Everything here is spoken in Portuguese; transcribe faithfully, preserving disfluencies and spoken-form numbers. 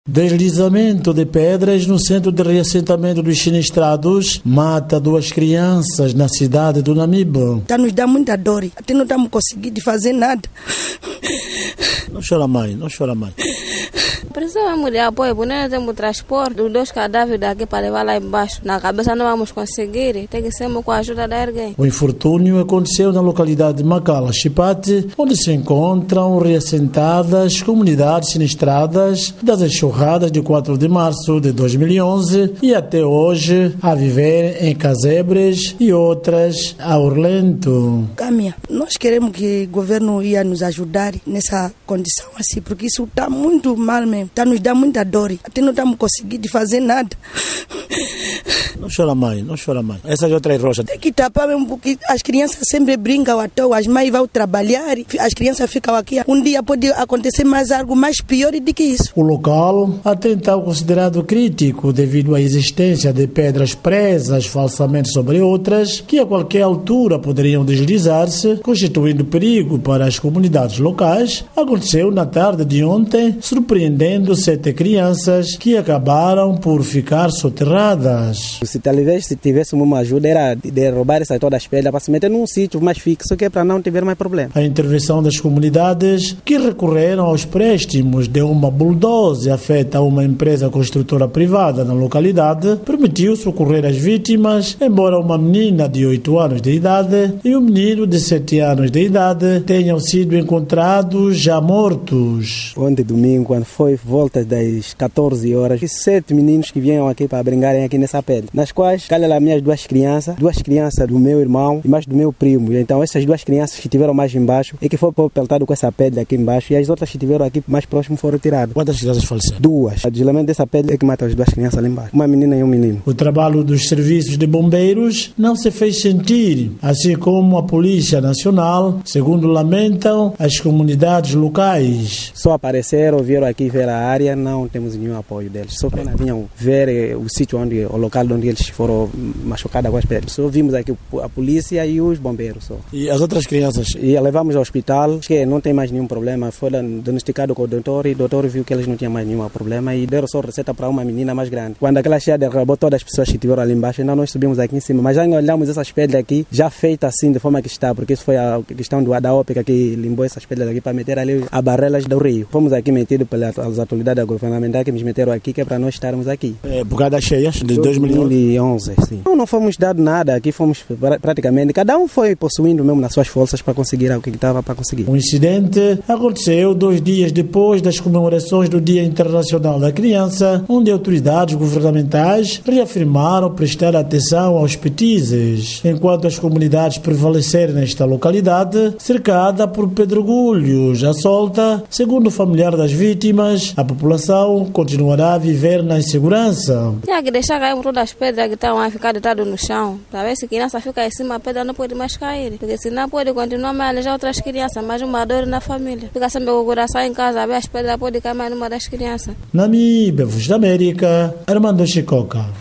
Deslizamento de pedras no centro de reassentamento dos sinistrados mata duas crianças na cidade do Namibe. Está nos dá muita dor, até não estamos conseguindo fazer nada. Não chora mãe, não chora mãe. Precisamos de apoio, porque nós temos transporte dos dois cadáveres daqui para levar lá embaixo. Na cabeça não vamos conseguir, tem que ser com a ajuda de alguém. O infortúnio aconteceu na localidade de Macala, Chipate, onde se encontram reassentadas comunidades sinistradas das enxurradas de quatro de março de dois mil e onze e até hoje a viver em Casebres e outras a Orlento. Caminha, nós queremos que o governo ia nos ajudar nessa condição assim, porque isso está muito mal mesmo. Está nos dá muita dor, até não estamos conseguindo fazer nada. Não chora mãe, não chora mãe. Essas outras rochas. Tem que tapar mesmo, porque as crianças sempre brincam à toa, as mães vão trabalhar, as crianças ficam aqui. Um dia pode acontecer mais algo mais pior do que isso. O local, até então considerado crítico devido à existência de pedras presas falsamente sobre outras, que a qualquer altura poderiam deslizar-se, constituindo perigo para as comunidades locais, aconteceu na tarde de ontem, surpreendendo sete crianças que acabaram por ficar soterradas. Se talvez se tivéssemos uma ajuda era de roubar essas todas as pedras para se meter num sítio mais fixo, que é para não ter mais problema. A intervenção das comunidades que recorreram aos préstimos de uma bulldozer afeta a uma empresa construtora privada na localidade permitiu socorrer as vítimas, embora uma menina de oito anos de idade e um menino de sete anos de idade tenham sido encontrados já mortos. Ontem, domingo, quando foi volta das catorze horas, sete meninos que vieram aqui para brincarem aqui nessa pedra, nas quais calham as minhas duas crianças, duas crianças do meu irmão e mais do meu primo. Então essas duas crianças que estiveram mais embaixo é que foi peltado com essa pedra aqui embaixo e as outras que estiveram aqui mais próximo foram tiradas. Quantas crianças faleceram? Duas. O deslizamento dessa pedra é que mata as duas crianças lá embaixo, uma menina e um menino. O trabalho dos serviços de bombeiros não se fez sentir, assim como a Polícia Nacional, segundo lamentam as comunidades locais. Só apareceram, vieram aqui ver a área, não temos nenhum apoio deles. Só apenas vinham ver eh, o sítio onde, o local onde eles foram machucados com as pedras. Só vimos aqui a polícia e os bombeiros. Só. E as outras crianças? E a levamos ao hospital, que não tem mais nenhum problema. Foi diagnosticado com o doutor e o doutor viu que eles não tinham mais nenhum problema e deram só receita para uma menina mais grande. Quando aquela cheia derrubou todas as pessoas que estiveram ali embaixo, ainda nós subimos aqui em cima. Mas já olhamos essas pedras aqui, já feitas assim, de forma que está, porque isso foi a questão do, da ópera que limpou essas pedras aqui para meter ali a barrelas do rio. Fomos aqui metidos pelas autoridades governamentais que nos meteram aqui, que é para nós estarmos aqui. É, por causa das cheias de dois mil e onze, sim. Não, não fomos dados nada, aqui fomos praticamente, cada um foi possuindo mesmo nas suas forças para conseguir o que estava para conseguir. O incidente aconteceu dois dias depois das comemorações do Dia Internacional da Criança, onde autoridades governamentais reafirmaram prestar atenção aos petizes, enquanto as comunidades prevalecerem nesta localidade, cercada por pedregulhos à solta, segundo o familiar das vítimas, a população continuará a viver na insegurança. Tinha que deixar cair todas as pedras que estão a ficar deitadas no chão, para ver se a criança fica em cima, a pedra não pode mais cair, porque senão pode continuar a alejar outras crianças, mais uma dor na família. Fica sempre com o coração em casa, a ver as pedras podem cair mais numa das crianças. Namibe, Voz da América, Armando Chicoca.